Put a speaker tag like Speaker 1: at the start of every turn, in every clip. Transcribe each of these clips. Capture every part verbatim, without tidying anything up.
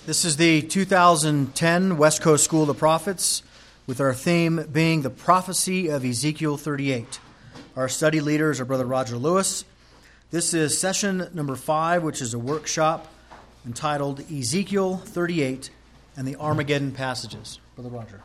Speaker 1: This is the two thousand ten West Coast School of the Prophets, with our theme being the prophecy of Ezekiel thirty-eight. Our study leaders are Brother Roger Lewis. This is session number five, which is a workshop entitled Ezekiel thirty-eight and the Armageddon Passages. Brother Roger.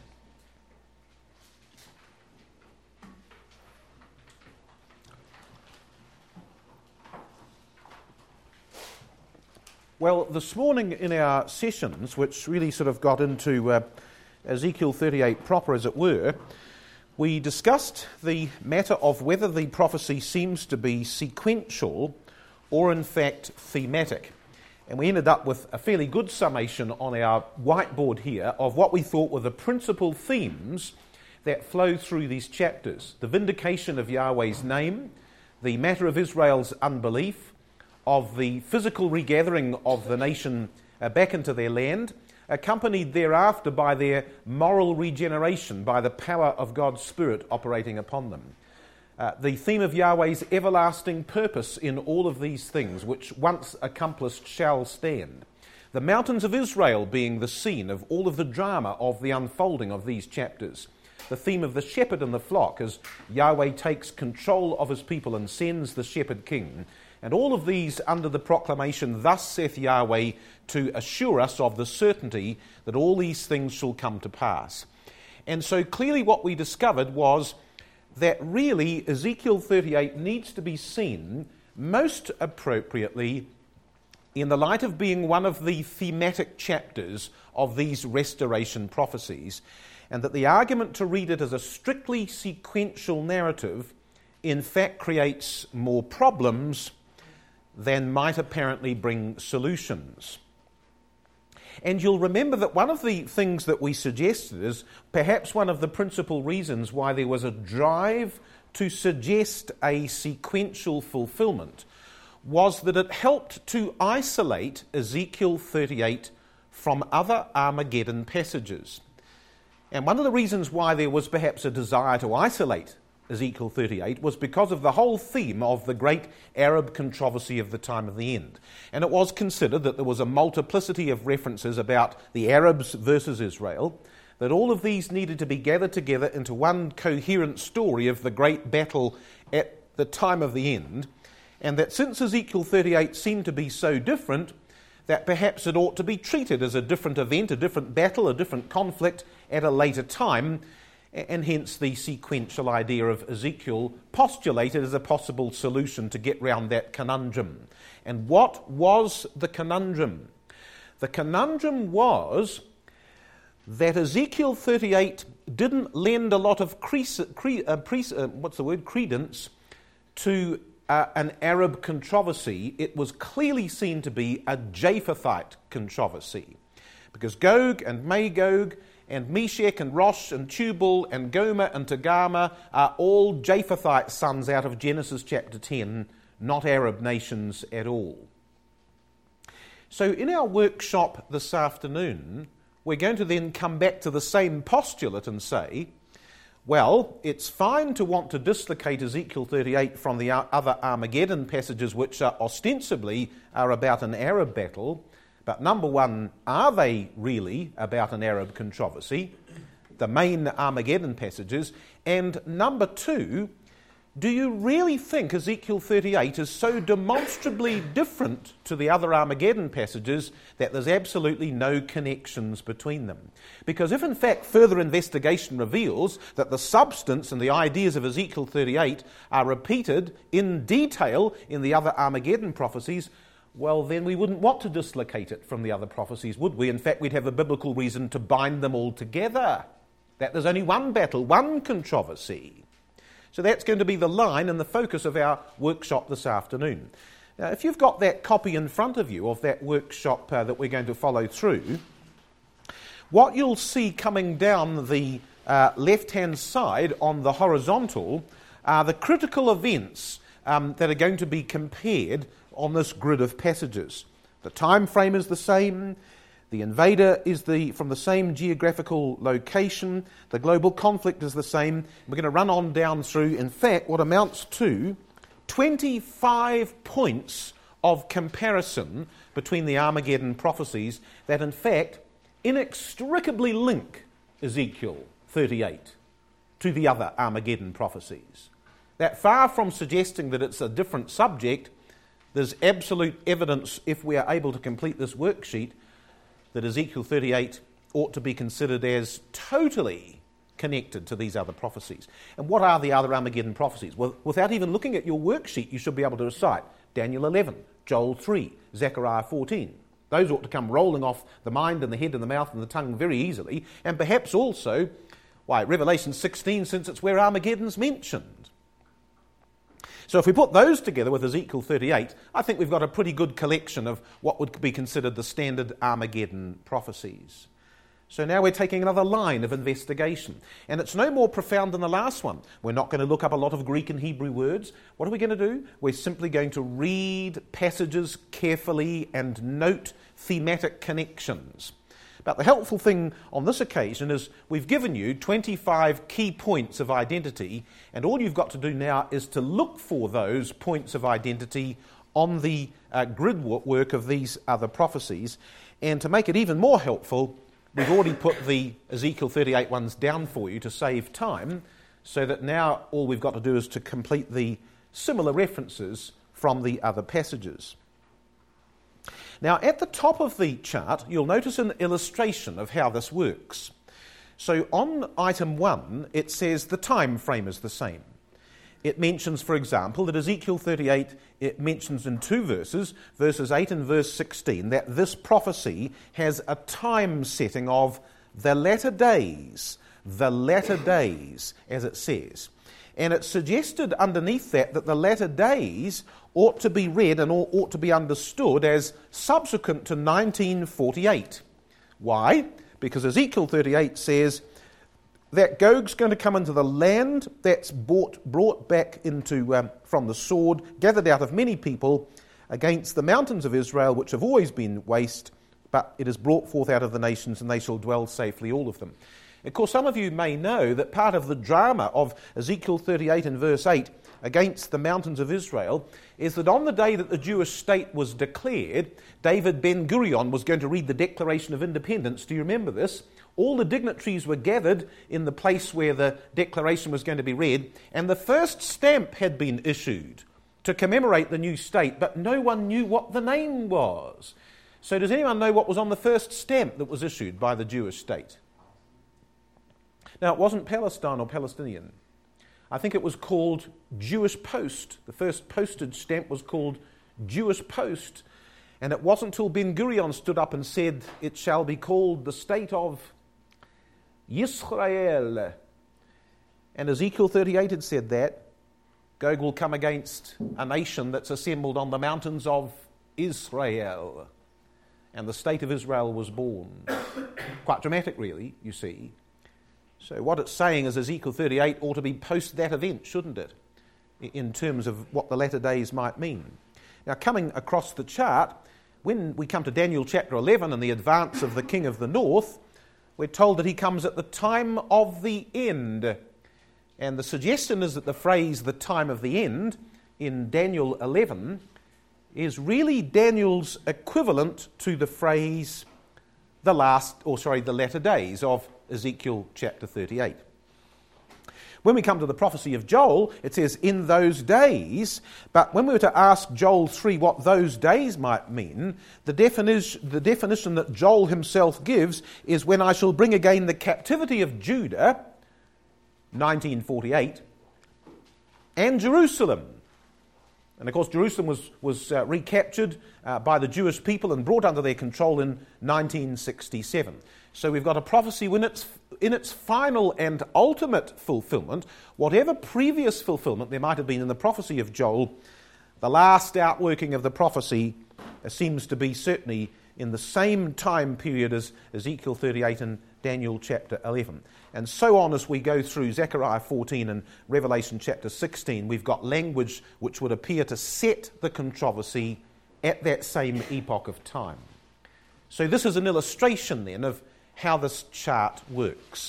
Speaker 2: Well, this morning in our sessions, which really sort of got into uh, Ezekiel thirty-eight proper, as it were, we discussed the matter of whether the prophecy seems to be sequential or in fact thematic. And we ended up with a fairly good summation on our whiteboard here of what we thought were the principal themes that flow through these chapters. The vindication of Yahweh's name, the matter of Israel's unbelief, of the physical regathering of the nation uh, back into their land, accompanied thereafter by their moral regeneration by the power of God's Spirit operating upon them. Uh, the theme of Yahweh's everlasting purpose in all of these things, which once accomplished shall stand. The mountains of Israel being the scene of all of the drama of the unfolding of these chapters. The theme of the shepherd and the flock as Yahweh takes control of his people and sends the shepherd king. And all of these under the proclamation, "Thus saith Yahweh," to assure us of the certainty that all these things shall come to pass. And so clearly what we discovered was that really Ezekiel thirty-eight needs to be seen most appropriately in the light of being one of the thematic chapters of these restoration prophecies, and that the argument to read it as a strictly sequential narrative in fact creates more problems than might apparently bring solutions. And you'll remember that one of the things that we suggested is perhaps one of the principal reasons why there was a drive to suggest a sequential fulfillment was that it helped to isolate Ezekiel thirty-eight from other Armageddon passages. And one of the reasons why there was perhaps a desire to isolate Ezekiel thirty-eight was because of the whole theme of the great Arab controversy of the time of the end. And it was considered that there was a multiplicity of references about the Arabs versus Israel, that all of these needed to be gathered together into one coherent story of the great battle at the time of the end, and that since Ezekiel thirty-eight seemed to be so different, that perhaps it ought to be treated as a different event, a different battle, a different conflict at a later time, and hence the sequential idea of Ezekiel postulated as a possible solution to get round that conundrum. And what was the conundrum? The conundrum was that Ezekiel thirty-eight didn't lend a lot of cre- cre- uh, pre- uh, what's the word? credence to uh, an Arab controversy. It was clearly seen to be a Japhethite controversy, because Gog and Magog and Meshech and Rosh and Tubal and Gomer and Togarmah are all Japhethite sons out of Genesis chapter ten, not Arab nations at all. So in our workshop this afternoon, we're going to then come back to the same postulate and say, well, it's fine to want to dislocate Ezekiel thirty-eight from the other Armageddon passages, which are ostensibly are about an Arab battle. But number one, are they really about an Arab controversy, the main Armageddon passages? And number two, do you really think Ezekiel thirty-eight is so demonstrably different to the other Armageddon passages that there's absolutely no connections between them? Because if in fact further investigation reveals that the substance and the ideas of Ezekiel thirty-eight are repeated in detail in the other Armageddon prophecies, well, then we wouldn't want to dislocate it from the other prophecies, would we? In fact, we'd have a biblical reason to bind them all together, that there's only one battle, one controversy. So that's going to be the line and the focus of our workshop this afternoon. Now, if you've got that copy in front of you of that workshop uh, that we're going to follow through, what you'll see coming down the uh, left-hand side on the horizontal are the critical events um, that are going to be compared on this grid of passages. The time frame is the same, the invader is the from the same geographical location, the global conflict is the same. We're going to run on down through, in fact, what amounts to twenty-five points of comparison between the Armageddon prophecies that in fact inextricably link Ezekiel thirty-eight to the other Armageddon prophecies. That far from suggesting that it's a different subject, there's absolute evidence, if we are able to complete this worksheet, that Ezekiel thirty-eight ought to be considered as totally connected to these other prophecies. And what are the other Armageddon prophecies? Well, without even looking at your worksheet, you should be able to recite Daniel eleven, Joel three, Zechariah fourteen. Those ought to come rolling off the mind and the head and the mouth and the tongue very easily. And perhaps also, why, Revelation sixteen, since it's where Armageddon's mentioned. So if we put those together with Ezekiel thirty-eight, I think we've got a pretty good collection of what would be considered the standard Armageddon prophecies. So now we're taking another line of investigation. And it's no more profound than the last one. We're not going to look up a lot of Greek and Hebrew words. What are we going to do? We're simply going to read passages carefully and note thematic connections. But the helpful thing on this occasion is we've given you twenty-five key points of identity, and all you've got to do now is to look for those points of identity on the uh, grid work of these other prophecies. And to make it even more helpful, we've already put the Ezekiel thirty-eight ones down for you to save time, so that now all we've got to do is to complete the similar references from the other passages. Now, at the top of the chart, you'll notice an illustration of how this works. So on item one, it says the time frame is the same. It mentions, for example, that Ezekiel thirty-eight, it mentions in two verses, verses eight and verse sixteen, that this prophecy has a time setting of the latter days, the latter days, as it says. And it's suggested underneath that that the latter days ought to be read and ought to be understood as subsequent to nineteen forty-eight. Why? Because Ezekiel thirty-eight says that Gog's going to come into the land that's brought, brought back into um, from the sword, gathered out of many people, against the mountains of Israel, which have always been waste, but it is brought forth out of the nations, and they shall dwell safely, all of them. Of course, some of you may know that part of the drama of Ezekiel thirty-eight and verse eight, against the mountains of Israel, is that on the day that the Jewish state was declared, David Ben-Gurion was going to read the Declaration of Independence. Do you remember this? All the dignitaries were gathered in the place where the declaration was going to be read, and the first stamp had been issued to commemorate the new state, but no one knew what the name was. So does anyone know what was on the first stamp that was issued by the Jewish state? Now, it wasn't Palestine or Palestinian. I think it was called Jewish Post. The first postage stamp was called Jewish Post. And it wasn't until Ben-Gurion stood up and said, it shall be called the state of Yisrael. And Ezekiel thirty-eight had said that. Gog will come against a nation that's assembled on the mountains of Israel. And the state of Israel was born. Quite dramatic, really, you see. So what it's saying is Ezekiel thirty-eight ought to be post that event, shouldn't it? In terms of what the latter days might mean. Now, coming across the chart, when we come to Daniel chapter eleven and the advance of the king of the north, we're told that he comes at the time of the end. And the suggestion is that the phrase, the time of the end, in Daniel eleven, is really Daniel's equivalent to the phrase, the last, or sorry, the latter days of Ezekiel chapter thirty-eight. When we come to the prophecy of Joel, it says, in those days, but when we were to ask Joel three what those days might mean, the definition, the definition that Joel himself gives is when I shall bring again the captivity of Judah, nineteen forty-eight, and Jerusalem. And of course, Jerusalem was, was uh, recaptured uh, by the Jewish people and brought under their control in nineteen sixty-seven. So we've got a prophecy when it's in its final and ultimate fulfillment. Whatever previous fulfillment there might have been in the prophecy of Joel, the last outworking of the prophecy uh, seems to be certainly in the same time period as Ezekiel thirty-eight and Daniel chapter eleven. And so on as we go through Zechariah fourteen and Revelation chapter sixteen, we've got language which would appear to set the controversy at that same epoch of time. So this is an illustration then of how this chart works.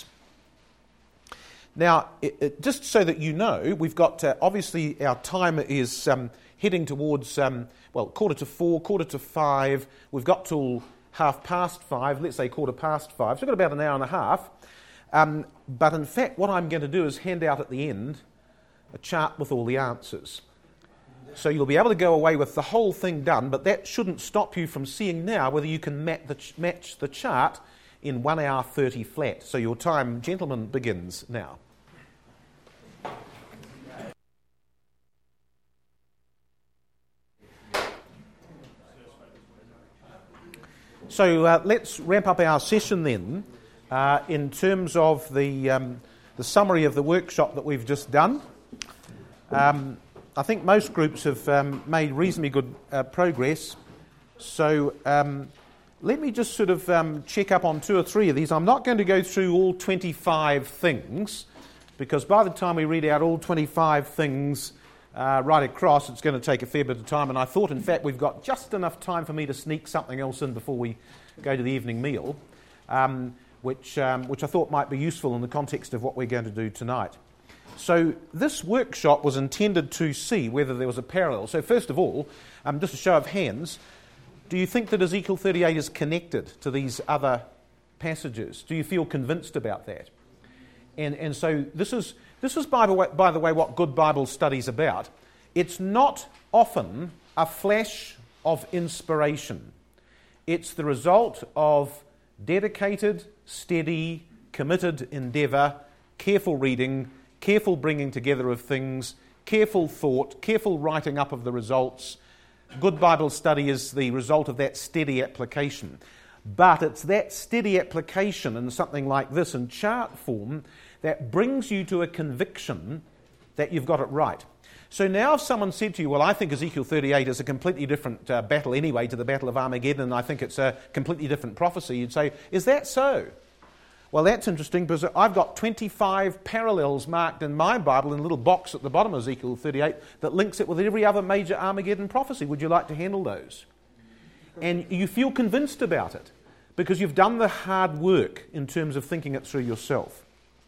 Speaker 2: Now, it, it, just so that you know, we've got, uh, obviously our time is um, heading towards, um, well, quarter to four, quarter to five. We've got till half past five, let's say quarter past five. So we've got about an hour and a half. Um, but in fact, what I'm going to do is hand out at the end a chart with all the answers. So you'll be able to go away with the whole thing done, but that shouldn't stop you from seeing now whether you can mat the ch- match the chart in one hour thirty flat. So your time, gentlemen, begins now. So uh, let's ramp up our session then uh, in terms of the, um, the summary of the workshop that we've just done. Um, I think most groups have um, made reasonably good uh, progress. So um, let me just sort of um, check up on two or three of these. I'm not going to go through all twenty-five things, because by the time we read out all twenty-five things uh, right across, it's going to take a fair bit of time. And I thought, in fact, we've got just enough time for me to sneak something else in before we go to the evening meal, um, which, um, which I thought might be useful in the context of what we're going to do tonight. So this workshop was intended to see whether there was a parallel. So first of all, um, just a show of hands, do you think that Ezekiel thirty-eight is connected to these other passages? Do you feel convinced about that? And and so this is this is by the way, by the way what good Bible study is about. It's not often a flash of inspiration. It's the result of dedicated, steady, committed endeavour, careful reading, careful bringing together of things, careful thought, careful writing up of the results. Good Bible study is the result of that steady application. But it's that steady application in something like this in chart form that brings you to a conviction that you've got it right. So now if someone said to you, well, I think Ezekiel thirty-eight is a completely different uh, battle anyway to the Battle of Armageddon, and I think it's a completely different prophecy, you'd say, is that so? Well, that's interesting because I've got twenty-five parallels marked in my Bible in a little box at the bottom of Ezekiel thirty-eight that links it with every other major Armageddon prophecy. Would you like to handle those? And you feel convinced about it because you've done the hard work in terms of thinking it through yourself.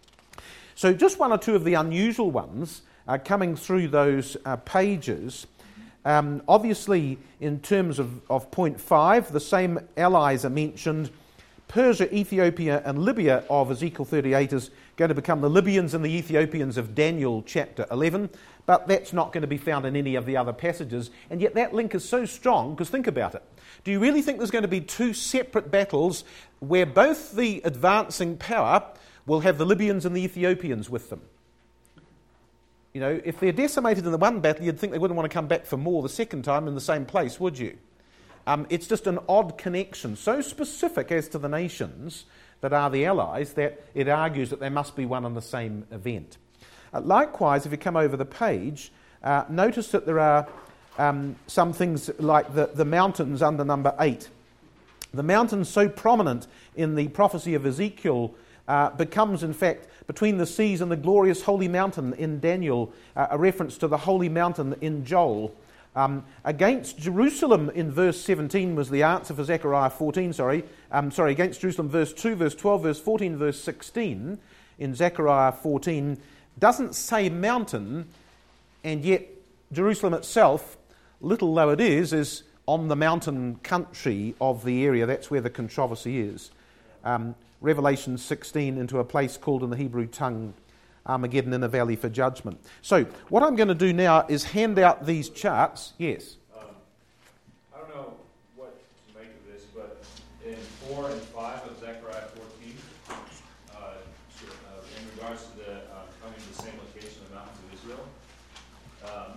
Speaker 2: So just one or two of the unusual ones are coming through those uh, pages. Um, obviously, in terms of, of point five, the same allies are mentioned. Persia, Ethiopia and Libya of Ezekiel thirty-eight is going to become the Libyans and the Ethiopians of Daniel chapter eleven, but that's not going to be found in any of the other passages, and yet that link is so strong, because think about it. Do you really think there's going to be two separate battles where both the advancing power will have the Libyans and the Ethiopians with them? You know, if they're decimated in the one battle, you'd think they wouldn't want to come back for more the second time in the same place, would you? Um, it's just an odd connection, so specific as to the nations that are the allies that it argues that there must be one and the same event. Uh, likewise, if you come over the page, uh, notice that there are um, some things like the, the mountains under number eight. The mountains so prominent in the prophecy of Ezekiel uh, becomes, in fact, between the seas and the glorious holy mountain in Daniel, uh, a reference to the holy mountain in Joel. Um, against Jerusalem in verse seventeen was the answer for Zechariah fourteen, sorry. Um, sorry, against Jerusalem verse two, verse twelve, verse fourteen, verse sixteen in Zechariah fourteen doesn't say mountain, and yet Jerusalem itself, little though it is, is on the mountain country of the area. That's where the controversy is. Um, Revelation sixteen, into a place called in the Hebrew tongue Armageddon, in a valley for judgment. So what I'm going to do now is hand out these charts. Yes?
Speaker 3: Um, I don't know what to make of this, but in four and five of Zechariah fourteen, uh, uh, in regards to the uh, coming to the same location, the mountains of Israel, um,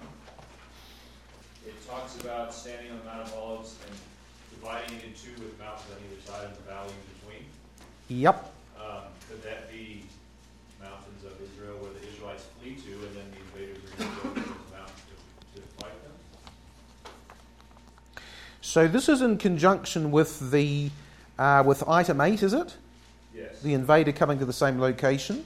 Speaker 3: it talks about standing on the Mount of Olives and dividing it in two with mountains on either side and the valley in between.
Speaker 2: Yep.
Speaker 3: Um, could that be mountains of Israel where the Israelites flee to, and then the invaders are going to go to those mountains to, to fight them?
Speaker 2: So this is in conjunction with the uh, with item eight, is it?
Speaker 3: Yes.
Speaker 2: The invader coming to the same location.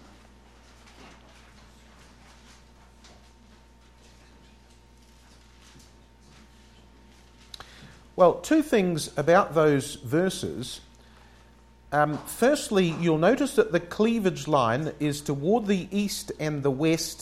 Speaker 2: Well, two things about those verses. Um, firstly, you'll notice that the cleavage line is toward the east and the west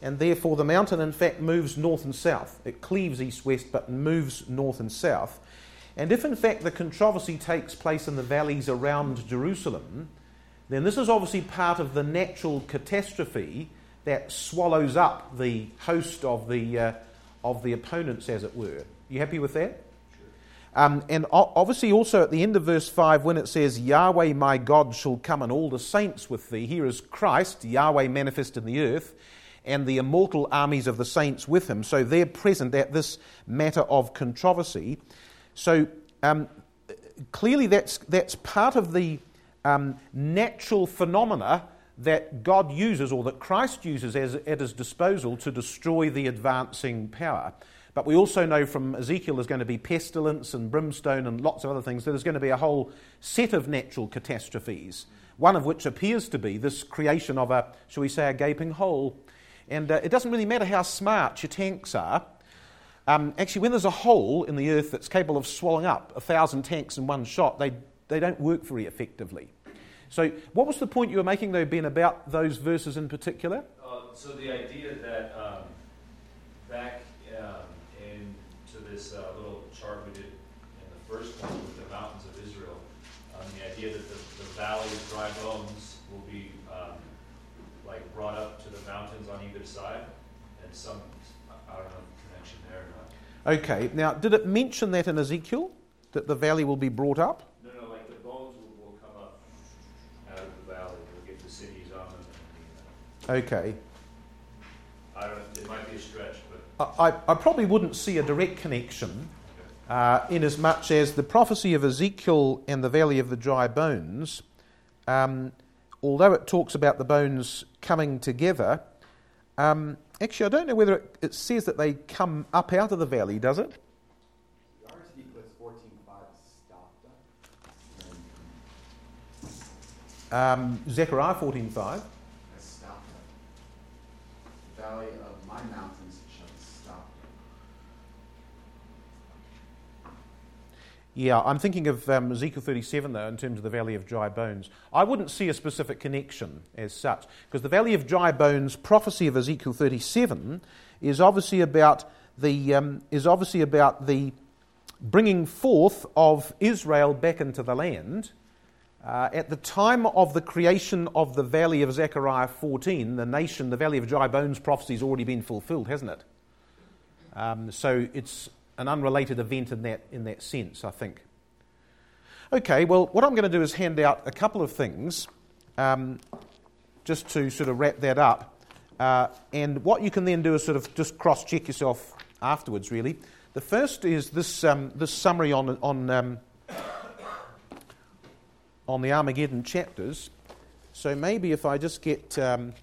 Speaker 2: and therefore the mountain in fact moves north and south. It cleaves east-west but moves north and south. And if in fact the controversy takes place in the valleys around Jerusalem, then this is obviously part of the natural catastrophe that swallows up the host of the uh, of the opponents, as it were. You happy with that? Um, and obviously also at the end of verse five, when it says, Yahweh my God shall come and all the saints with thee, here is Christ, Yahweh manifest in the earth, and the immortal armies of the saints with him. So they're present at this matter of controversy. So um, clearly that's, that's part of the um, natural phenomena that God uses, or that Christ uses as, at his disposal to destroy the advancing power. But we also know from Ezekiel there's going to be pestilence and brimstone and lots of other things. There's going to be a whole set of natural catastrophes, one of which appears to be this creation of a, shall we say, a gaping hole. And uh, it doesn't really matter how smart your tanks are. Um, actually, when there's a hole in the earth that's capable of swallowing up a thousand tanks in one shot, they, they don't work very effectively. So what was the point you were making, though, Ben, about those verses in particular?
Speaker 3: Uh, so the idea that um, back um, into this uh, little chart we did in the first one with the mountains of Israel, um, the idea that the, the valley of dry bones will be um, like brought up to the mountains on either side, and some, I don't know, connection there or not.
Speaker 2: Okay, now did it mention that in Ezekiel, that the valley will be brought up?
Speaker 3: No, no, like the bones will, will come up out of the valley. We'll get the cities on them. And,
Speaker 2: Okay.
Speaker 3: I don't know, it might be a stretch, but...
Speaker 2: I, I probably wouldn't see a direct connection uh, in as much as the prophecy of Ezekiel and the valley of the dry bones, um, although it talks about the bones coming together, um, actually I don't know whether it, it says that they come up out of the valley, does it?
Speaker 4: The R S V puts fourteen five stopped.
Speaker 2: Um, Zechariah fourteen five.
Speaker 4: Has stopped. The valley of my mountains shall stop.
Speaker 2: Yeah, I'm thinking of um, Ezekiel thirty-seven, though, in terms of the Valley of Dry Bones. I wouldn't see a specific connection as such, because the Valley of Dry Bones prophecy of Ezekiel thirty-seven is obviously about the um, is obviously about the bringing forth of Israel back into the land. Uh, at the time of the creation of the Valley of Zechariah fourteen, the nation, the Valley of Dry Bones prophecy has already been fulfilled, hasn't it? Um, so it's an unrelated event in that in that sense, I think. Okay, well, what I'm going to do is hand out a couple of things, um, just to sort of wrap that up. Uh, and what you can then do is sort of just cross-check yourself afterwards, really. The first is this um, this summary on on um, on the Armageddon chapters. So maybe if I just get um,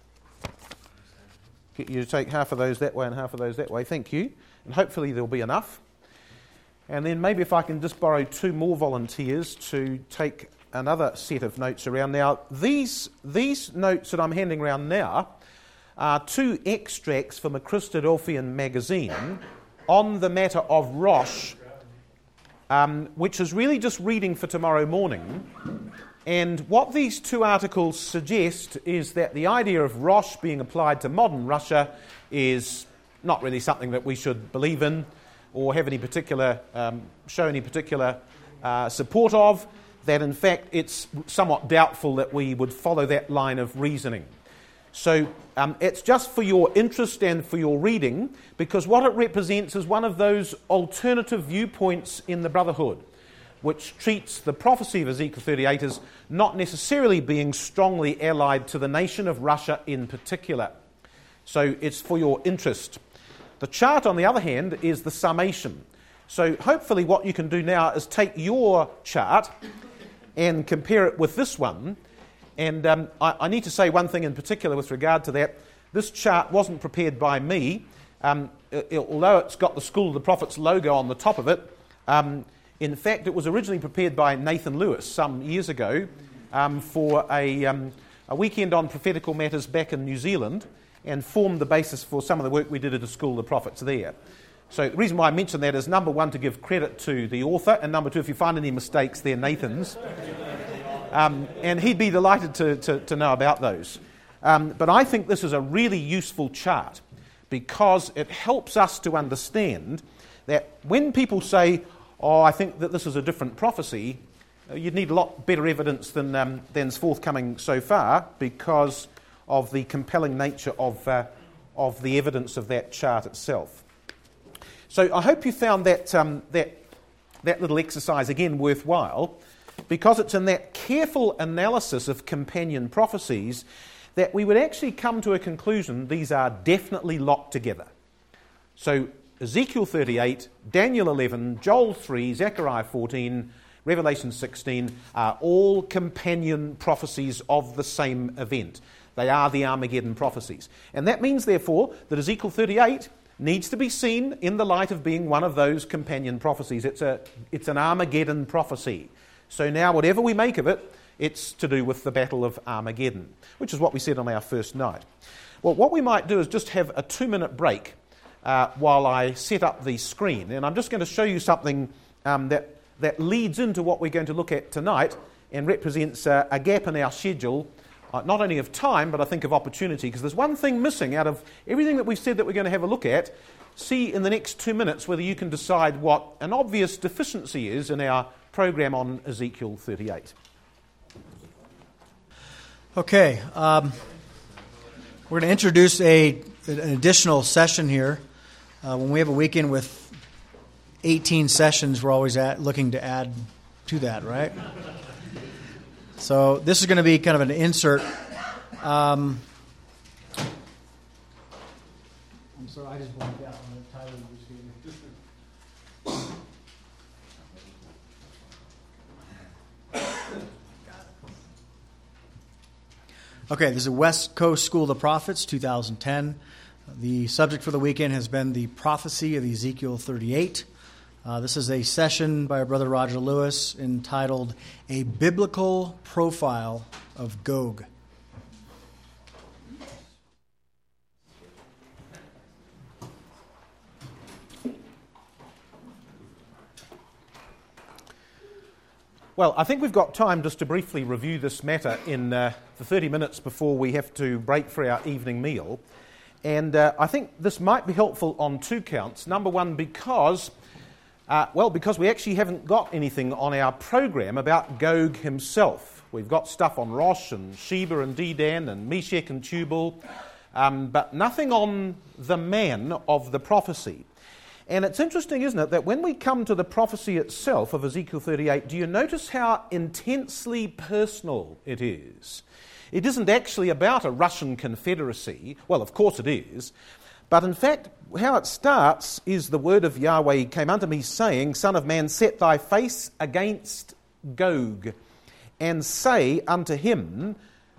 Speaker 2: get you to take half of those that way and half of those that way, thank you. And hopefully there'll be enough. And then maybe if I can just borrow two more volunteers to take another set of notes around. Now, these these notes that I'm handing around now are two extracts from a Christadelphian magazine on the matter of Rosh, um, which is really just reading for tomorrow morning. And what these two articles suggest is that the idea of Rosh being applied to modern Russia is not really something that we should believe in or have any particular, um, show any particular uh, support of, that in fact it's somewhat doubtful that we would follow that line of reasoning. So um, it's just for your interest and for your reading, because what it represents is one of those alternative viewpoints in the Brotherhood, which treats the prophecy of Ezekiel thirty-eight as not necessarily being strongly allied to the nation of Russia in particular. So it's for your interest. The chart, on the other hand, is the summation. So hopefully what you can do now is take your chart and compare it with this one. And um, I, I need to say one thing in particular with regard to that. This chart wasn't prepared by me. Um, it, although it's got the School of the Prophets logo on the top of it, um, in fact, it was originally prepared by Nathan Lewis some years ago um, for a, um, a weekend on prophetical matters back in New Zealand, and formed the basis for some of the work we did at the School of the Prophets there. So the reason why I mention that is, number one, to give credit to the author, and number two, if you find any mistakes, they're Nathan's. Um, and he'd be delighted to, to, to know about those. Um, but I think this is a really useful chart because it helps us to understand that when people say, oh, I think that this is a different prophecy, you'd need a lot better evidence than um, than's forthcoming so far because of the compelling nature of, uh, of the evidence of that chart itself. So I hope you found that, um, that, that little exercise again worthwhile, because it's in that careful analysis of companion prophecies that we would actually come to a conclusion these are definitely locked together. So Ezekiel thirty-eight, Daniel eleven, Joel three, Zechariah fourteen, Revelation sixteen are all companion prophecies of the same event. They are the Armageddon prophecies. And that means, therefore, that Ezekiel thirty-eight needs to be seen in the light of being one of those companion prophecies. It's a, it's an Armageddon prophecy. So now, whatever we make of it, it's to do with the Battle of Armageddon, which is what we said on our first night. Well, what we might do is just have a two-minute break uh, while I set up the screen. And I'm just going to show you something um, that, that leads into what we're going to look at tonight and represents uh, a gap in our schedule, uh, not only of time, but I think of opportunity, because there's one thing missing out of everything that we've said that we're going to have a look at. See in the next two minutes whether you can decide what an obvious deficiency is in our program on Ezekiel thirty-eight.
Speaker 1: Okay, um, we're going to introduce a an additional session here. Uh, when we have a weekend with eighteen sessions, we're always at, looking to add to that, right? So this is going to be kind of an insert. Um, I'm sorry, I just blanked out on the title you just gave me. Okay, this is West Coast School of the Prophets, two thousand ten. The subject for the weekend has been the prophecy of Ezekiel thirty-eight. Uh, this is a session by our brother Roger Lewis entitled A Biblical Profile of Gog.
Speaker 2: Well, I think we've got time just to briefly review this matter in uh, the thirty minutes before we have to break for our evening meal. And uh, I think this might be helpful on two counts. Number one, because, uh, well, because we actually haven't got anything on our program about Gog himself. We've got stuff on Rosh and Sheba and Dedan and Meshech and Tubal, um, but nothing on the man of the prophecy. And it's interesting, isn't it, that when we come to the prophecy itself of Ezekiel thirty-eight, do you notice how intensely personal it is? It isn't actually about a Russian confederacy. Well, of course it is. But in fact, how it starts is the word of Yahweh came unto me, saying, Son of man, set thy face against Gog, and say unto him,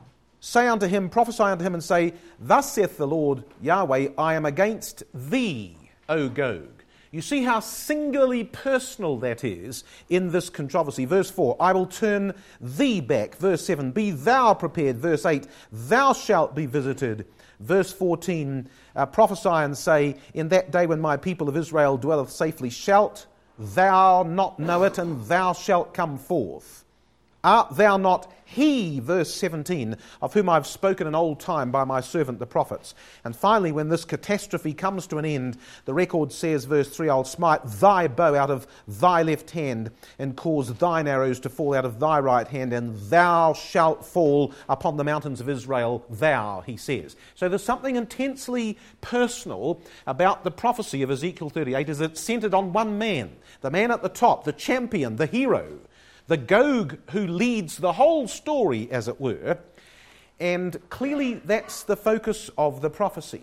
Speaker 2: say unto him, prophesy unto him, and say, Thus saith the Lord Yahweh, I am against thee, O Gog. You see how singularly personal that is in this controversy. Verse four, I will turn thee back. Verse seven, be thou prepared. Verse eight, thou shalt be visited. Verse fourteen, uh, prophesy and say, in that day when my people of Israel dwelleth safely, shalt thou not know it, and thou shalt come forth. Art thou not he, verse seventeen, of whom I've spoken in old time by my servant the prophets? And finally, when this catastrophe comes to an end, the record says, verse three, I'll smite thy bow out of thy left hand, and cause thine arrows to fall out of thy right hand, and thou shalt fall upon the mountains of Israel, thou, he says. So there's something intensely personal about the prophecy of Ezekiel thirty-eight, is it's centered on one man, the man at the top, the champion, the hero, the Gog who leads the whole story, as it were, and clearly that's the focus of the prophecy.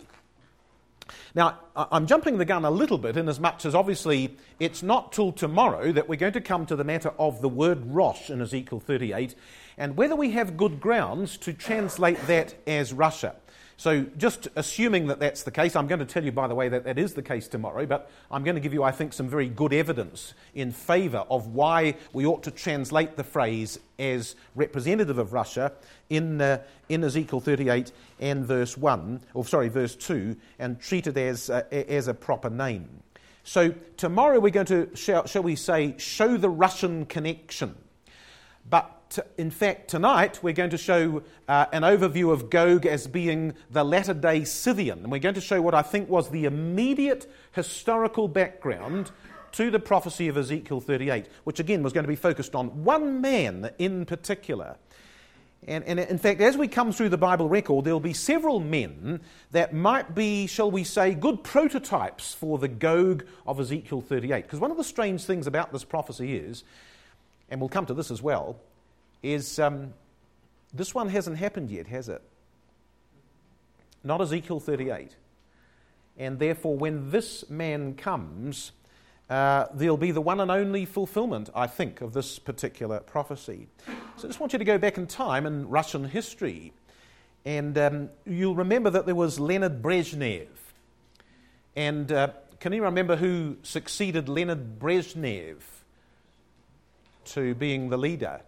Speaker 2: Now, I'm jumping the gun a little bit, in as much as obviously it's not till tomorrow that we're going to come to the matter of the word Rosh in Ezekiel thirty-eight, and whether we have good grounds to translate that as Russia. So just assuming that that's the case, I'm going to tell you, by the way, that that is the case tomorrow, but I'm going to give you, I think, some very good evidence in favour of why we ought to translate the phrase as representative of Russia in uh, in Ezekiel thirty-eight and verse one, or sorry, verse two, and treat it as, uh, as a proper name. So tomorrow we're going to, shall, shall we say, show the Russian connection. But t- in fact, tonight we're going to show uh, an overview of Gog as being the latter-day Scythian. And we're going to show what I think was the immediate historical background to the prophecy of Ezekiel thirty-eight, which again was going to be focused on one man in particular. And, and in fact, as we come through the Bible record, there'll be several men that might be, shall we say, good prototypes for the Gog of Ezekiel thirty-eight. Because one of the strange things about this prophecy is, and we'll come to this as well, is um, this one hasn't happened yet, has it? Not Ezekiel thirty-eight. And therefore, when this man comes, uh, there'll be the one and only fulfillment, I think, of this particular prophecy. So I just want you to go back in time in Russian history. And um, you'll remember that there was Leonid Brezhnev. And uh, can you remember who succeeded Leonid Brezhnev to being the leader?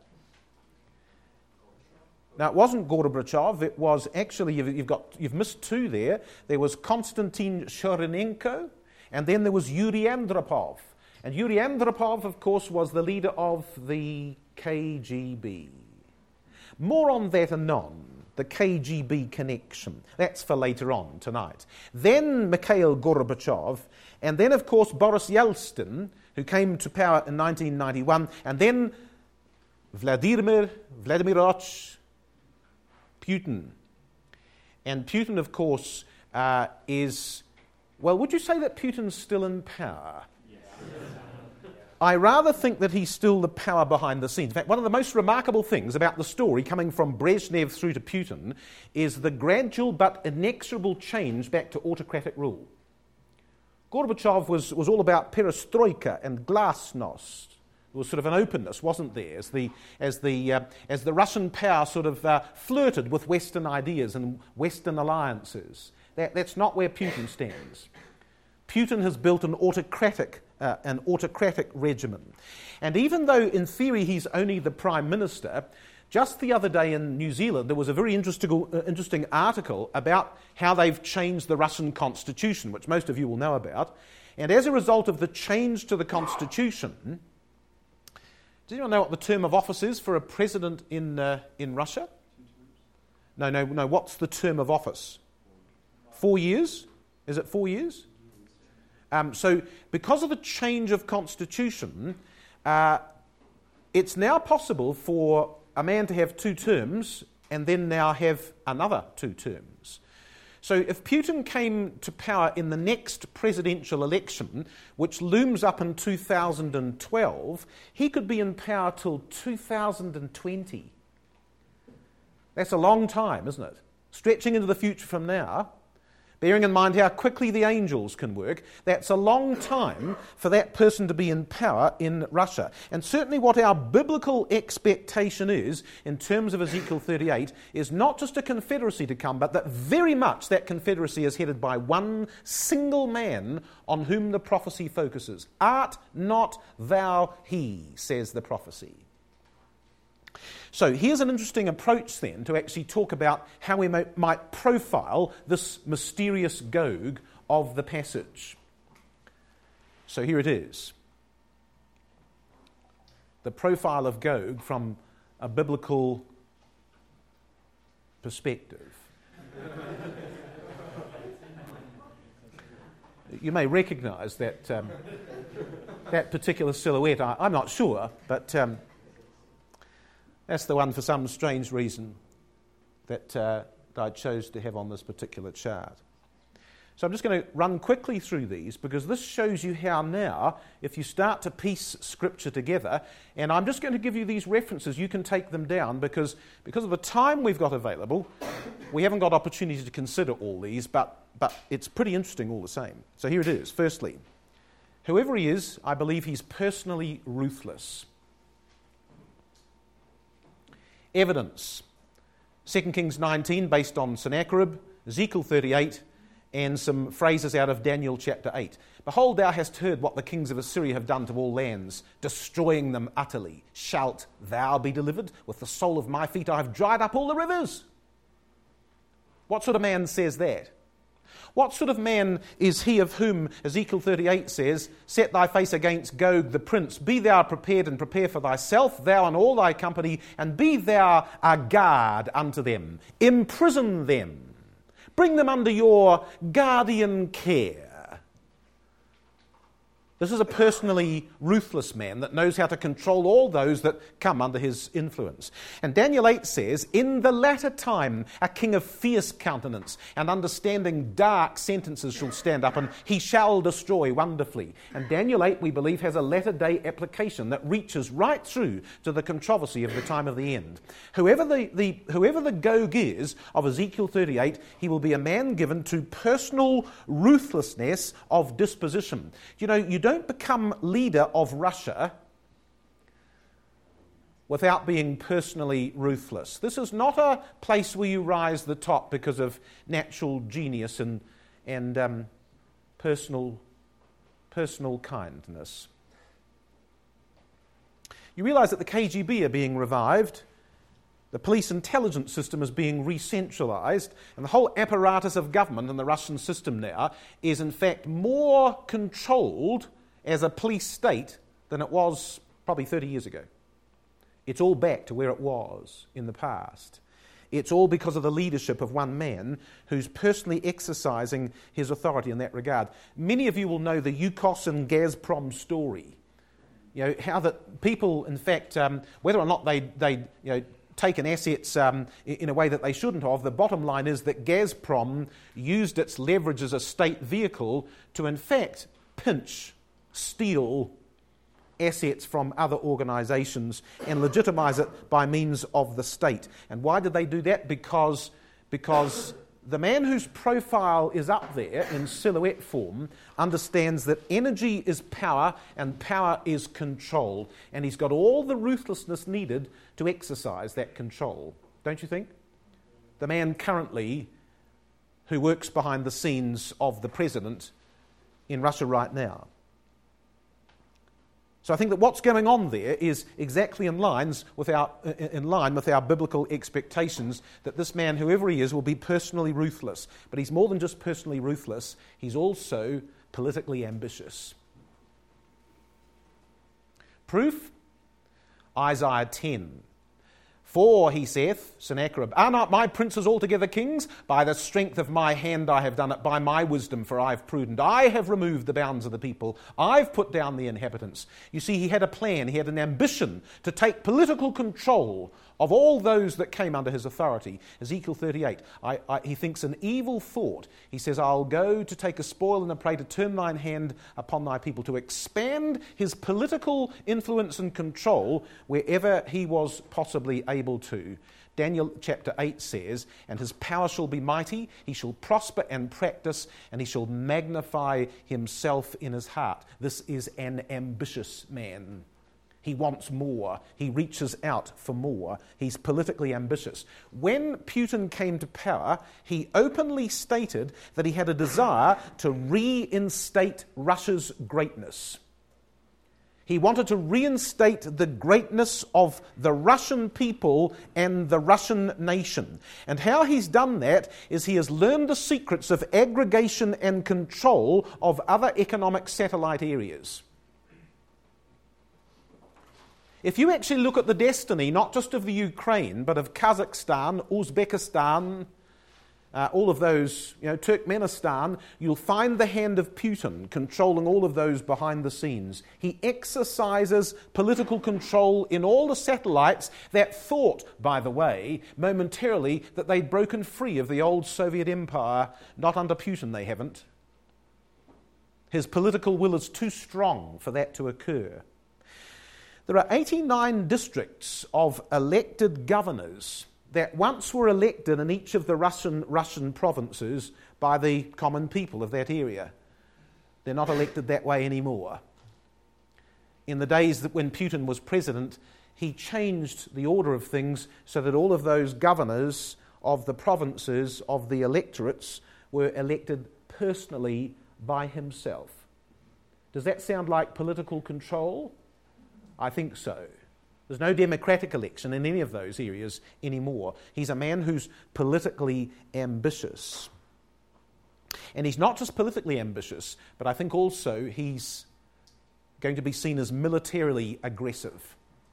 Speaker 2: Now, it wasn't Gorbachev. It was actually, you've, you've got, you've missed two there. There was Konstantin Chernenko, and then there was Yuri Andropov. And Yuri Andropov, of course, was the leader of the K G B. More on that anon, the K G B connection. That's for later on tonight. Then Mikhail Gorbachev, and then, of course, Boris Yeltsin, who came to power in nineteen ninety-one, and then Vladimir Vladimirovich Putin. And Putin, of course, uh, is, well, would you say that Putin's still in power? I rather think that he's still the power behind the scenes. In fact, one of the most remarkable things about the story coming from Brezhnev through to Putin is the gradual but inexorable change back to autocratic rule. Gorbachev was, was all about perestroika and glasnost. There was sort of an openness, wasn't there, as the, as the, uh, as the Russian power sort of uh, flirted with Western ideas and Western alliances. That, that's not where Putin stands. Putin has built an autocratic Uh, an autocratic regimen. And even though in theory he's only the Prime Minister, just the other day in New Zealand there was a very interesting, uh, interesting article about how they've changed the Russian constitution, which most of you will know about. And as a result of the change to the constitution, does anyone know what the term of office is for a president in, uh, in Russia? No, no, no. What's the term of office? Four years? Is it four years? Um, so because of the change of constitution, uh, it's now possible for a man to have two terms and then now have another two terms. So if Putin came to power in the next presidential election, which looms up in two thousand twelve, he could be in power till two thousand twenty. That's a long time, isn't it? Stretching into the future from now. Bearing in mind how quickly the angels can work, that's a long time for that person to be in power in Russia. And certainly what our biblical expectation is, in terms of Ezekiel thirty-eight, is not just a confederacy to come, but that very much that confederacy is headed by one single man on whom the prophecy focuses. Art not thou he, says the prophecy. So here's an interesting approach then to actually talk about how we might profile this mysterious Gog of the passage. So here it is. The profile of Gog from a biblical perspective. You may recognize that um, that particular silhouette. I, I'm not sure, but Um, that's the one for some strange reason that, uh, that I chose to have on this particular chart. So I'm just going to run quickly through these because this shows you how now, if you start to piece Scripture together, and I'm just going to give you these references, you can take them down because, because of the time we've got available, we haven't got opportunity to consider all these, but, but it's pretty interesting all the same. So here it is. Firstly, whoever he is, I believe he's personally ruthless. Evidence. Second Kings nineteen, based on Sennacherib, Ezekiel thirty-eight, and some phrases out of Daniel chapter eight. Behold, thou hast heard what the kings of Assyria have done to all lands, destroying them utterly. Shalt thou be delivered? With the sole of my feet I have dried up all the rivers. What sort of man says that? What sort of man is he of whom Ezekiel thirty-eight says, set thy face against Gog the prince, be thou prepared and prepare for thyself, thou and all thy company, and be thou a guard unto them. Imprison them. Bring them under your guardian care. This is a personally ruthless man that knows how to control all those that come under his influence. And Daniel eight says, in the latter time, a king of fierce countenance and understanding dark sentences shall stand up, and he shall destroy wonderfully. And Daniel eight, we believe, has a latter-day application that reaches right through to the controversy of the time of the end. Whoever the, the, whoever the Gog is of Ezekiel thirty-eight, he will be a man given to personal ruthlessness of disposition. You know, you don't become leader of Russia without being personally ruthless. This is not a place where you rise to the top because of natural genius and, and um, personal, personal kindness. You realise that the K G B are being revived. The police intelligence system is being re-centralised, and the whole apparatus of government in the Russian system now is in fact more controlled as a police state than it was probably thirty years ago. It's all back to where it was in the past. It's all because of the leadership of one man who's personally exercising his authority in that regard. Many of you will know the Yukos and Gazprom story. You know, how that people, in fact, um, whether or not they, they you know, taken assets um, in a way that they shouldn't have, the bottom line is that Gazprom used its leverage as a state vehicle to, in fact, pinch, steal assets from other organisations and legitimise it by means of the state. And why did they do that? Because, because the man whose profile is up there in silhouette form understands that energy is power and power is control. And he's got all the ruthlessness needed to exercise that control. Don't you think? The man currently who works behind the scenes of the president in Russia right now. So I think that what's going on there is exactly in lines with our in line with our biblical expectations that this man, whoever he is, will be personally ruthless. But he's more than just personally ruthless, he's also politically ambitious. Proof? Isaiah ten. For, he saith, Sennacherib, are not my princes altogether kings? By the strength of my hand I have done it, by my wisdom, for I have prudent. I have removed the bounds of the people. I've put down the inhabitants. You see, he had a plan, he had an ambition to take political control of all those that came under his authority. Ezekiel thirty-eight, I, I, he thinks an evil thought. He says, I'll go to take a spoil and a prey, to turn thine hand upon thy people, to expand his political influence and control wherever he was possibly able to. Daniel chapter eight says, and his power shall be mighty, he shall prosper and practice, and he shall magnify himself in his heart. This is an ambitious man. He wants more. He reaches out for more. He's politically ambitious. When Putin came to power, he openly stated that he had a desire to reinstate Russia's greatness. He wanted to reinstate the greatness of the Russian people and the Russian nation. And how he's done that is he has learned the secrets of aggregation and control of other economic satellite areas. If you actually look at the destiny, not just of the Ukraine, but of Kazakhstan, Uzbekistan, uh, all of those, you know, Turkmenistan, you'll find the hand of Putin controlling all of those behind the scenes. He exercises political control in all the satellites that thought, by the way, momentarily that they'd broken free of the old Soviet empire. Not under Putin, they haven't. His political will is too strong for that to occur. There are eighty-nine districts of elected governors that once were elected in each of the Russian Russian provinces by the common people of that area. They're not elected that way anymore. In the days that when Putin was president, he changed the order of things so that all of those governors of the provinces, of the electorates, were elected personally by himself. Does that sound like political control? I think so. There's no democratic election in any of those areas anymore. He's a man who's politically ambitious. And he's not just politically ambitious, but I think also he's going to be seen as militarily aggressive.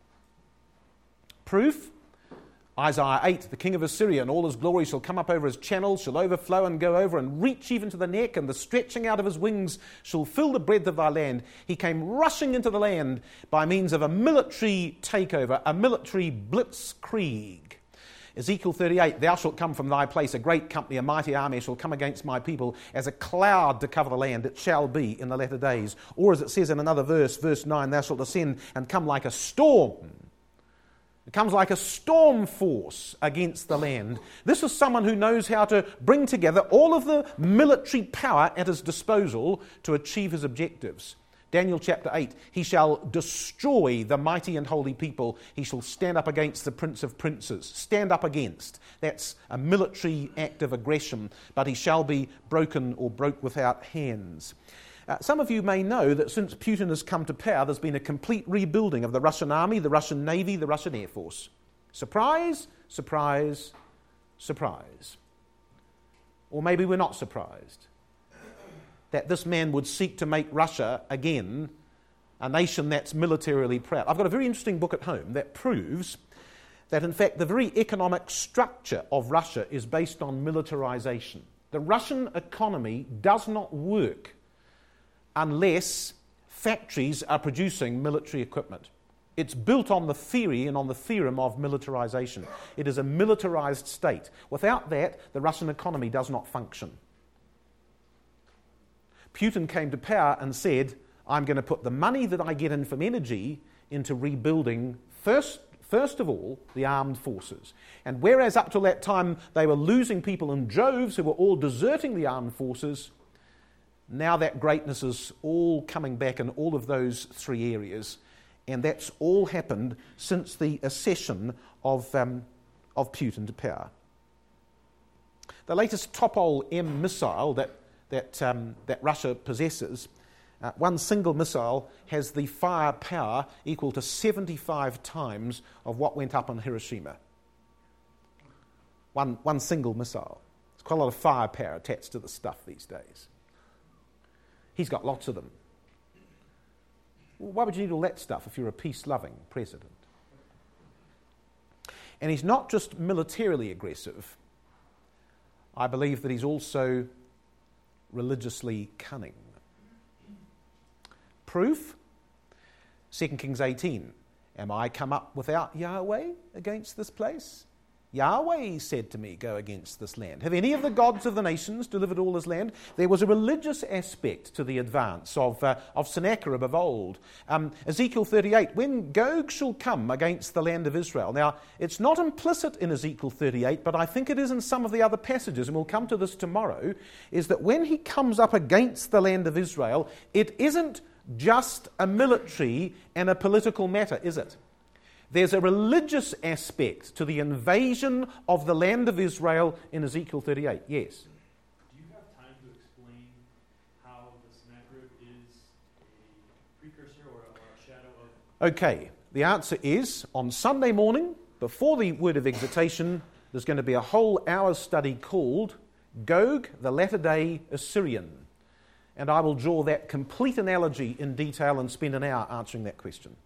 Speaker 2: Proof? Isaiah eight, the king of Assyria and all his glory shall come up over his channels, shall overflow and go over and reach even to the neck, and the stretching out of his wings shall fill the breadth of thy land. He came rushing into the land by means of a military takeover, a military blitzkrieg. Ezekiel thirty-eight, thou shalt come from thy place, a great company, a mighty army shall come against my people, as a cloud to cover the land, it shall be in the latter days. Or as it says in another verse, verse nine, thou shalt ascend and come like a storm. It comes like a storm force against the land. This is someone who knows how to bring together all of the military power at his disposal to achieve his objectives. Daniel chapter eight, he shall destroy the mighty and holy people. He shall stand up against the prince of princes. Stand up against. That's a military act of aggression. But he shall be broken or broke without hands. Uh, some of you may know that since Putin has come to power, there's been a complete rebuilding of the Russian army, the Russian navy, the Russian air force. Surprise, surprise, surprise. Or maybe we're not surprised that this man would seek to make Russia, again, a nation that's militarily proud. I've got a very interesting book at home that proves that, in fact, the very economic structure of Russia is based on militarization. The Russian economy does not work unless factories are producing military equipment. It's built on the theory and on the theorem of militarization. It is a militarized state. Without that, the Russian economy does not function. Putin came to power and said, I'm going to put the money that I get in from energy into rebuilding, first, first of all, the armed forces. And whereas up till that time they were losing people in droves who were all deserting the armed forces, now that greatness is all coming back in all of those three areas. And that's all happened since the accession of, um, of Putin to power. The latest Topol M missile that, that, um, that Russia possesses, uh, one single missile has the firepower equal to seventy-five times of what went up in Hiroshima. One, one single missile. There's quite a lot of firepower attached to the stuff these days. He's got lots of them. Well, why would you need all that stuff if you're a peace-loving president? And he's not just militarily aggressive. I believe that he's also religiously cunning. Proof? Second Kings eighteen. Am I come up without Yahweh against this place? Yahweh said to me, go against this land. Have any of the gods of the nations delivered all this land? There was a religious aspect to the advance of, uh, of Sennacherib of old. Um, Ezekiel thirty-eight, when Gog shall come against the land of Israel. Now, it's not implicit in Ezekiel thirty-eight, but I think it is in some of the other passages, and we'll come to this tomorrow, is that when he comes up against the land of Israel, it isn't just a military and a political matter, is it? There's a religious aspect to the invasion of the land of Israel in Ezekiel thirty-eight. Yes?
Speaker 5: Do you have time to explain how the Sennacherib is a precursor or a, or a shadow of...
Speaker 2: Okay, the answer is, on Sunday morning, before the word of exhortation, there's going to be a whole hour's study called Gog, the latter-day Assyrian. And I will draw that complete analogy in detail and spend an hour answering that question.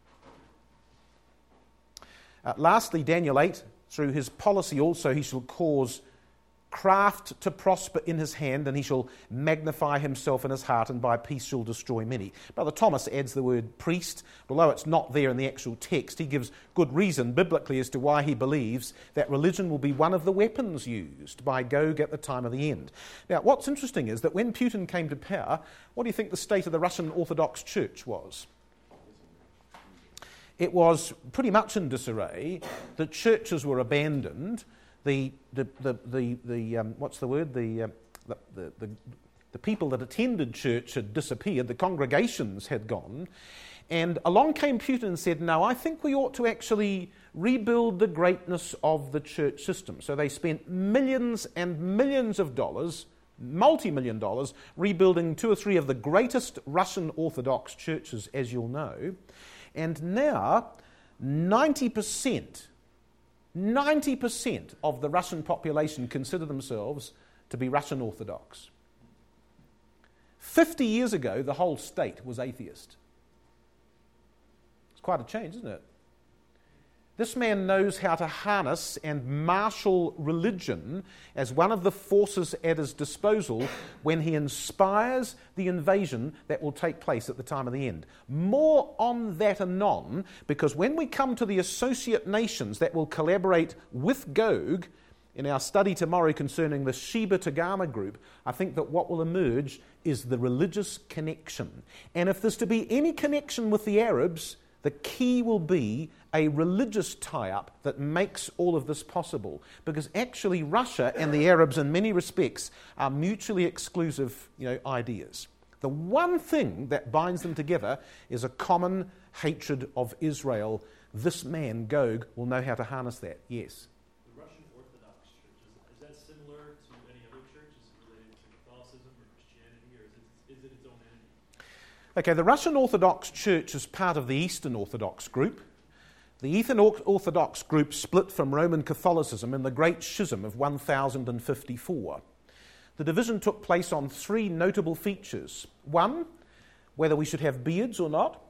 Speaker 2: Uh, lastly, Daniel eight, through his policy also he shall cause craft to prosper in his hand, and he shall magnify himself in his heart, and by peace shall destroy many. Brother Thomas adds the word priest. Although it's not there in the actual text, he gives good reason biblically as to why he believes that religion will be one of the weapons used by Gog at the time of the end. Now, what's interesting is that when Putin came to power, what do you think the state of the Russian Orthodox Church was? It was pretty much in disarray. The churches were abandoned. The the the the, the um, what's the word? The, uh, the the the the people that attended church had disappeared. The congregations had gone, and along came Putin and said, "No, I think we ought to actually rebuild the greatness of the church system." So they spent millions and millions of dollars, multi-million dollars, rebuilding two or three of the greatest Russian Orthodox churches, as you'll know. And now, ninety percent, ninety percent of the Russian population consider themselves to be Russian Orthodox. Fifty years ago, the whole state was atheist. It's quite a change, isn't it? This man knows how to harness and marshal religion as one of the forces at his disposal when he inspires the invasion that will take place at the time of the end. More on that anon, because when we come to the associate nations that will collaborate with Gog in our study tomorrow concerning the Sheba Togarmah group, I think that what will emerge is the religious connection. And if there's to be any connection with the Arabs, the key will be a religious tie-up that makes all of this possible. Because actually Russia and the Arabs in many respects are mutually exclusive, you know, ideas. The one thing that binds them together is a common hatred of Israel. This man, Gog, will know how to harness that. Yes?
Speaker 5: The Russian Orthodox Church, is, is that similar to any other church? Is it related to Catholicism or Christianity, or is it, is it its own entity?
Speaker 2: Okay, the Russian Orthodox Church is part of the Eastern Orthodox group. The Eastern Orthodox group split from Roman Catholicism in the Great Schism of one thousand fifty-four. The division took place on three notable features. One, whether we should have beards or not.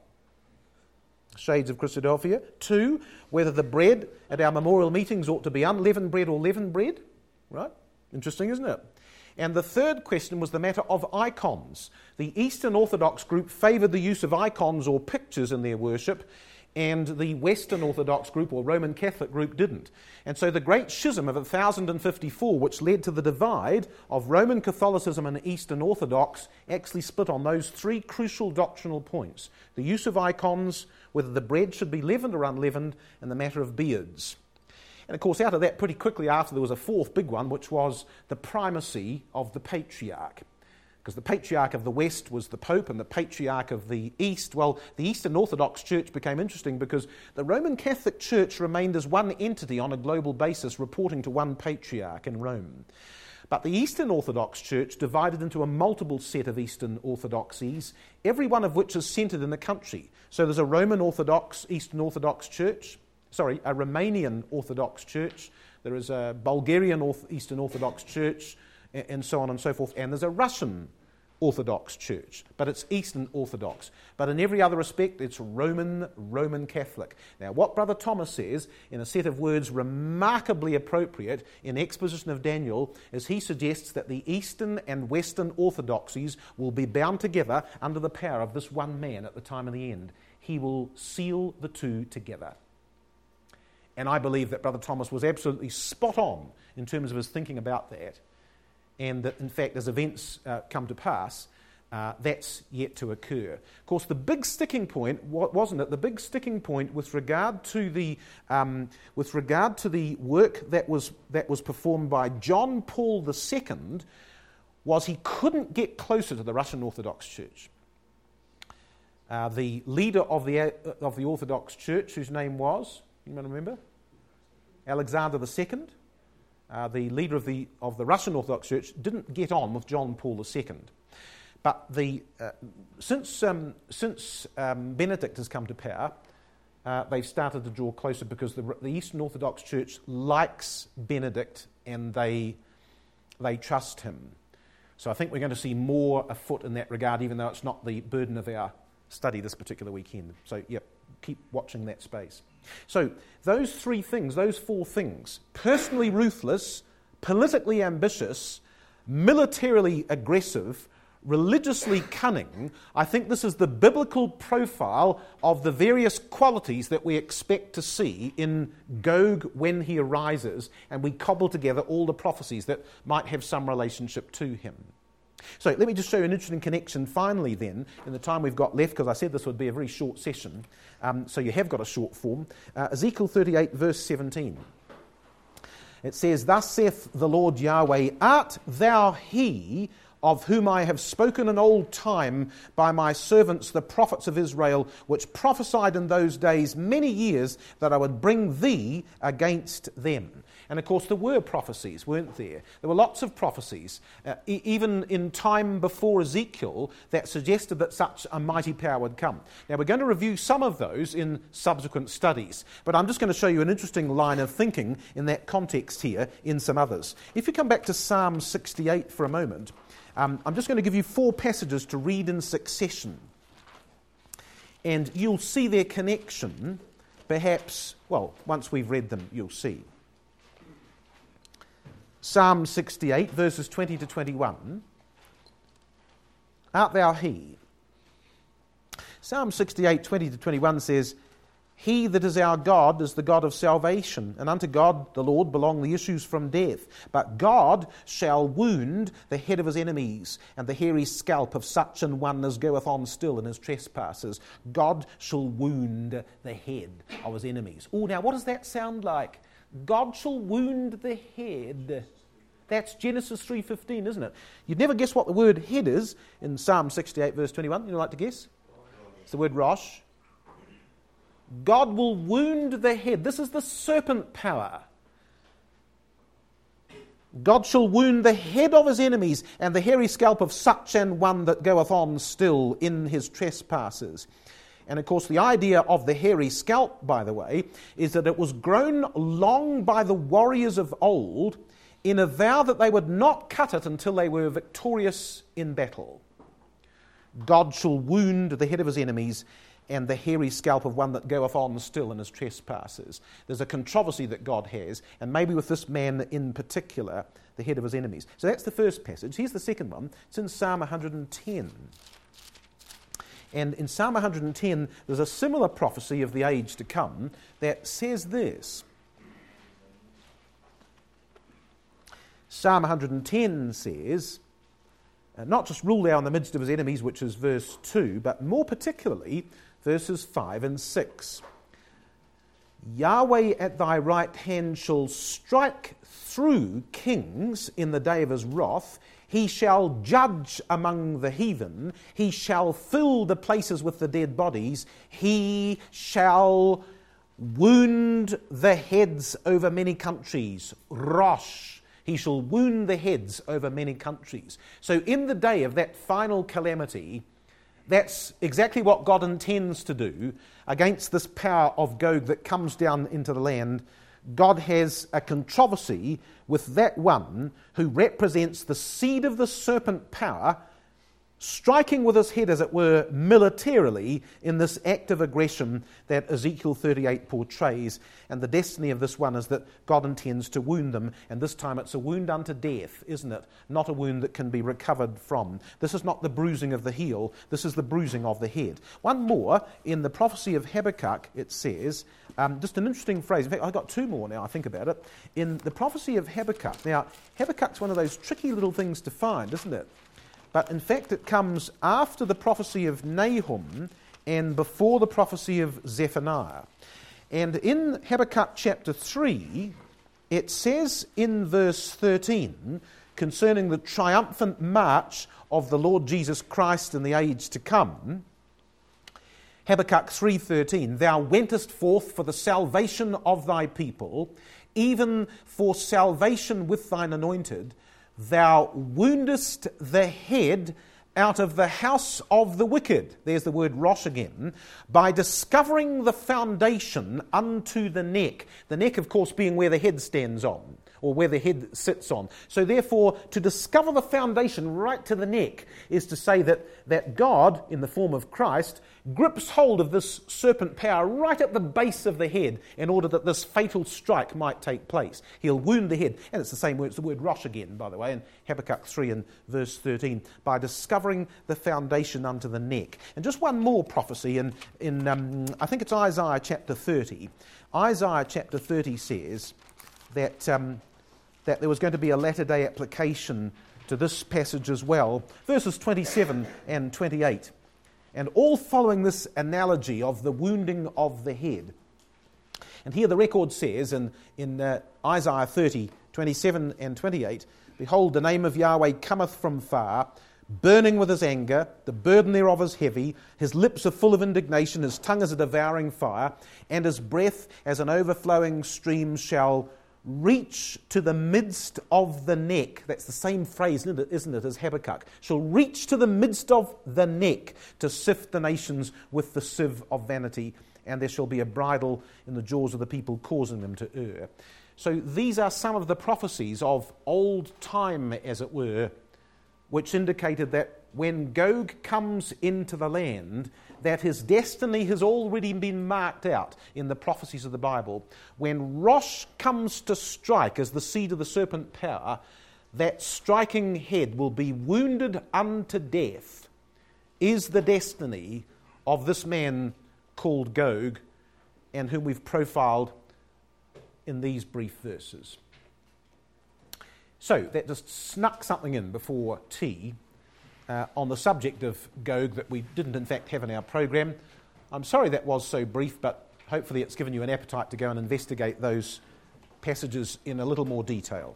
Speaker 2: Shades of Christadelphia. Two, whether the bread at our memorial meetings ought to be unleavened bread or leavened bread. Right? Interesting, isn't it? And the third question was the matter of icons. The Eastern Orthodox group favoured the use of icons or pictures in their worship, and the Western Orthodox group or Roman Catholic group didn't. And so the Great Schism of one thousand fifty-four, which led to the divide of Roman Catholicism and Eastern Orthodox, actually split on those three crucial doctrinal points: the use of icons, whether the bread should be leavened or unleavened, and the matter of beards. And of course, out of that, pretty quickly after, there was a fourth big one, which was the primacy of the patriarch. Because the patriarch of the West was the Pope, and the patriarch of the East, well, the Eastern Orthodox Church became interesting because the Roman Catholic Church remained as one entity on a global basis, reporting to one patriarch in Rome. But the Eastern Orthodox Church divided into a multiple set of Eastern Orthodoxies, every one of which is centred in a country. So there's a Roman Orthodox, Eastern Orthodox Church, sorry, a Romanian Orthodox Church, there is a Bulgarian Orth- Eastern Orthodox Church, and so on and so forth. And there's a Russian Orthodox Church, but it's Eastern Orthodox. But in every other respect, it's Roman, Roman Catholic. Now, what Brother Thomas says, in a set of words remarkably appropriate in exposition of Daniel, is he suggests that the Eastern and Western Orthodoxies will be bound together under the power of this one man at the time of the end. He will seal the two together. And I believe that Brother Thomas was absolutely spot on in terms of his thinking about that. And that, in fact, as events uh, come to pass, uh, that's yet to occur. Of course, the big sticking point, wasn't it? The big sticking point with regard to the um, with regard to the work that was that was performed by John Paul the Second was he couldn't get closer to the Russian Orthodox Church. Uh, the leader of the uh, of the Orthodox Church, whose name was, you might remember, Alexander the Second. Uh, the leader of the of the Russian Orthodox Church didn't get on with John Paul the Second. But the uh, since um, since um, Benedict has come to power, uh, they've started to draw closer because the, the Eastern Orthodox Church likes Benedict and they they trust him. So I think we're going to see more afoot in that regard, even though it's not the burden of our study this particular weekend. So, yep, keep watching that space. So those three things, those four things, personally ruthless, politically ambitious, militarily aggressive, religiously cunning, I think this is the biblical profile of the various qualities that we expect to see in Gog when he arises, and we cobble together all the prophecies that might have some relationship to him. So let me just show you an interesting connection finally then, in the time we've got left, because I said this would be a very short session, um, so you have got a short form. Uh, Ezekiel thirty-eight, verse seventeen. It says, "Thus saith the Lord Yahweh, art thou he of whom I have spoken in old time by my servants the prophets of Israel, which prophesied in those days many years that I would bring thee against them." And of course there were prophecies, weren't there? There were lots of prophecies, uh, e- even in time before Ezekiel, that suggested that such a mighty power would come. Now we're going to review some of those in subsequent studies, but I'm just going to show you an interesting line of thinking in that context here in some others. If you come back to Psalm sixty-eight for a moment, Um, I'm just going to give you four passages to read in succession. And you'll see their connection, perhaps, well, once we've read them, you'll see. Psalm sixty-eight, verses twenty to twenty-one. Art thou he? Psalm sixty-eight, twenty to twenty-one says, He that is our God is the God of salvation, and unto God the Lord belong the issues from death. But God shall wound the head of his enemies, and the hairy scalp of such an one as goeth on still in his trespasses. God shall wound the head of his enemies. Oh, now what does that sound like? God shall wound the head. That's Genesis three fifteen, isn't it? You'd never guess what the word head is in Psalm sixty-eight, verse twenty-one. You'd like to guess? It's the word rosh. God will wound the head. This is the serpent power. God shall wound the head of his enemies, and the hairy scalp of such an one that goeth on still in his trespasses. And of course, the idea of the hairy scalp, by the way, is that it was grown long by the warriors of old in a vow that they would not cut it until they were victorious in battle. God shall wound the head of his enemies, and the hairy scalp of one that goeth on still in his trespasses. There's a controversy that God has, and maybe with this man in particular, the head of his enemies. So that's the first passage. Here's the second one. It's in Psalm one hundred ten. And in Psalm one hundred ten, there's a similar prophecy of the age to come that says this. Psalm one hundred ten says, uh, not just rule thou in the midst of his enemies, which is verse two, but more particularly verses five and six. Yahweh at thy right hand shall strike through kings in the day of his wrath. He shall judge among the heathen. He shall fill the places with the dead bodies. He shall wound the heads over many countries. Rosh. He shall wound the heads over many countries. So in the day of that final calamity, that's exactly what God intends to do against this power of Gog that comes down into the land. God has a controversy with that one who represents the seed of the serpent power, striking with his head, as it were, militarily in this act of aggression that Ezekiel thirty-eight portrays. And the destiny of this one is that God intends to wound them, and this time it's a wound unto death, isn't it? Not a wound that can be recovered from. This is not the bruising of the heel, this is the bruising of the head. One more, in the prophecy of Habakkuk, it says, um, just an interesting phrase. In fact, I've got two more now, I think about it. In the prophecy of Habakkuk, now, Habakkuk's one of those tricky little things to find, isn't it? But in fact, it comes after the prophecy of Nahum and before the prophecy of Zephaniah. And in Habakkuk chapter three, it says in verse thirteen, concerning the triumphant march of the Lord Jesus Christ in the age to come, Habakkuk three thirteen, Thou wentest forth for the salvation of thy people, even for salvation with thine anointed. Thou woundest the head out of the house of the wicked. There's the word rosh again. By discovering the foundation unto the neck. The neck, of course, being where the head stands on, or where the head sits on. So therefore, to discover the foundation right to the neck is to say that, that God, in the form of Christ, grips hold of this serpent power right at the base of the head in order that this fatal strike might take place. He'll wound the head. And it's the same word, it's the word rosh again, by the way, in Habakkuk three and verse thirteen, by discovering the foundation unto the neck. And just one more prophecy in, in um, I think it's Isaiah chapter thirty. Isaiah chapter thirty says that... Um, that there was going to be a latter-day application to this passage as well. Verses twenty-seven and twenty-eight. And all following this analogy of the wounding of the head. And here the record says in, in uh, Isaiah thirty, twenty-seven and twenty-eight, Behold, the name of Yahweh cometh from far, burning with his anger, the burden thereof is heavy, his lips are full of indignation, his tongue is a devouring fire, and his breath as an overflowing stream shall reach to the midst of the neck. That's the same phrase, isn't it, isn't it, as Habakkuk. Shall reach to the midst of the neck to sift the nations with the sieve of vanity, and there shall be a bridle in the jaws of the people, causing them to err. So these are some of the prophecies of old time, as it were, which indicated that when Gog comes into the land, that his destiny has already been marked out in the prophecies of the Bible. When Rosh comes to strike as the seed of the serpent power, that striking head will be wounded unto death, is the destiny of this man called Gog, and whom we've profiled in these brief verses. So, that just snuck something in before tea uh, on the subject of Gog that we didn't in fact have in our program. I'm sorry that was so brief, but hopefully it's given you an appetite to go and investigate those passages in a little more detail.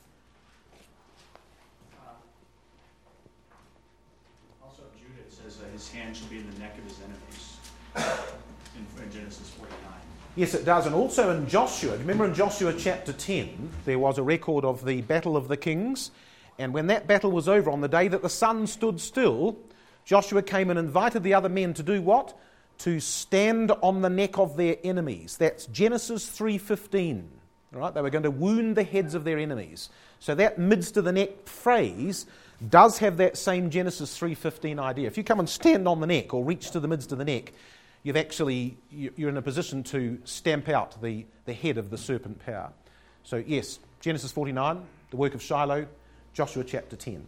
Speaker 6: Uh, also in Judah it says that his hand shall be in the neck of his enemies in, in Genesis forty-nine.
Speaker 2: Yes, it does. And also in Joshua, remember in Joshua chapter ten, there was a record of the Battle of the Kings. And when that battle was over, on the day that the sun stood still, Joshua came and invited the other men to do what? To stand on the neck of their enemies. That's Genesis three fifteen. Right? They were going to wound the heads of their enemies. So that midst of the neck phrase does have that same Genesis three fifteen idea. If you come and stand on the neck or reach to the midst of the neck, you've actually, you're in a position to stamp out the, the head of the serpent power. So yes, Genesis forty-nine, the work of Shiloh, Joshua chapter ten.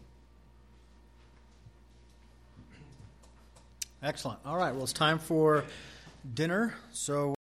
Speaker 1: Excellent. All right, well, it's time for dinner. So